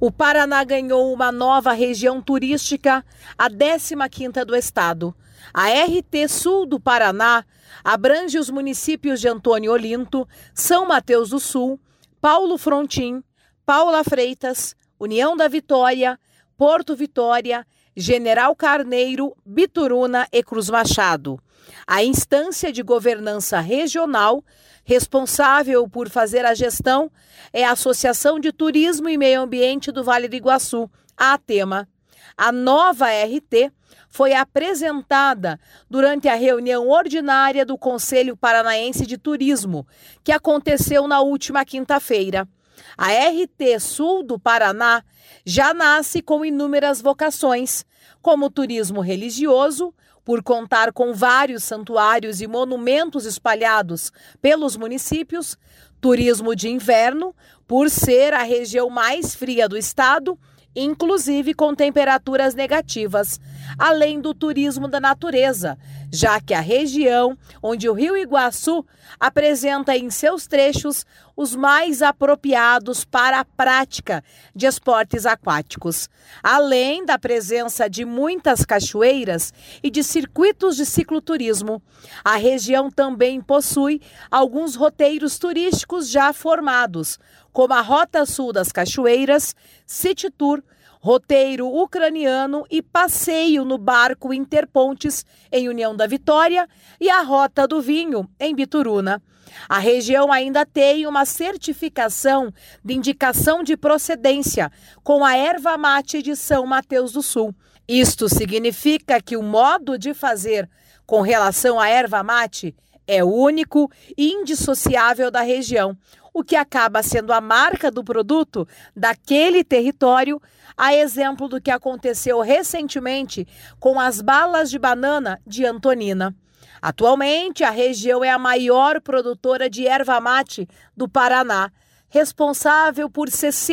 O Paraná ganhou uma nova região turística, a 15ª do estado. A RT Sul do Paraná abrange os municípios de Antônio Olinto, São Mateus do Sul, Paulo Frontin, Paula Freitas, União da Vitória, Porto Vitória, General Carneiro, Bituruna e Cruz Machado. A instância de governança regional responsável por fazer a gestão é a Associação de Turismo e Meio Ambiente do Vale do Iguaçu, a ATEMA. A nova RT foi apresentada durante a reunião ordinária do Conselho Paranaense de Turismo, que aconteceu na última quinta-feira. A RT Sul do Paraná já nasce com inúmeras vocações, como turismo religioso, por contar com vários santuários e monumentos espalhados pelos municípios, turismo de inverno, por ser a região mais fria do estado, inclusive com temperaturas negativas, além do turismo da natureza, já que a região onde o Rio Iguaçu apresenta em seus trechos os mais apropriados para a prática de esportes aquáticos, além da presença de muitas cachoeiras e de circuitos de cicloturismo. A região também possui alguns roteiros turísticos já formados, como a Rota Sul das Cachoeiras, City Tour, roteiro ucraniano e passeio no barco Interpontes em União da Vitória e a Rota do Vinho em Bituruna. A região ainda tem uma certificação de indicação de procedência com a erva mate de São Mateus do Sul. Isto significa que o modo de fazer com relação à erva mate é único e indissociável da região, o que acaba sendo a marca do produto daquele território, a exemplo do que aconteceu recentemente com as balas de banana de Antonina. Atualmente, a região é a maior produtora de erva mate do Paraná, responsável por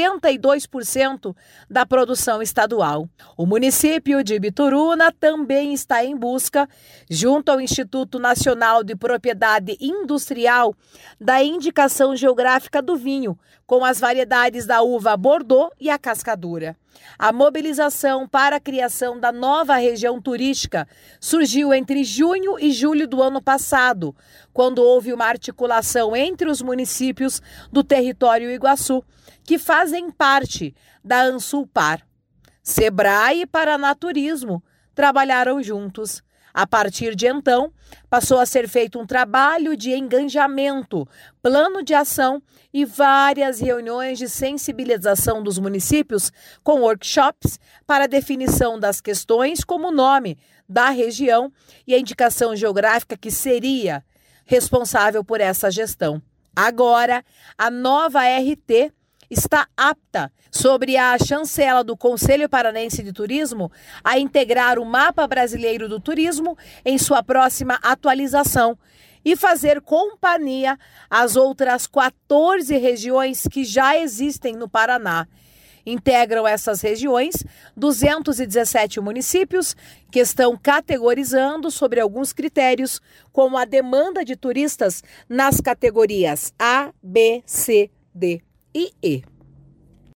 62% da produção estadual. O município de Bituruna também está em busca, junto ao Instituto Nacional de Propriedade Industrial, da indicação geográfica do vinho, com as variedades da uva Bordeaux e a Cascadura. A mobilização para a criação da nova região turística surgiu entre junho e julho do ano passado, quando houve uma articulação entre os municípios do território Iguaçu, que fazem parte da Ansulpar. Sebrae e Paraná Turismo trabalharam juntos. A partir de então, passou a ser feito um trabalho de engajamento, plano de ação e várias reuniões de sensibilização dos municípios com workshops para definição das questões como o nome da região e a indicação geográfica que seria responsável por essa gestão. Agora, a nova RT está apta, sobre a chancela do Conselho Paranaense de Turismo, a integrar o Mapa Brasileiro do Turismo em sua próxima atualização e fazer companhia às outras 14 regiões que já existem no Paraná. Integram essas regiões 217 municípios que estão categorizando sobre alguns critérios, como a demanda de turistas nas categorias A, B, C, D e E.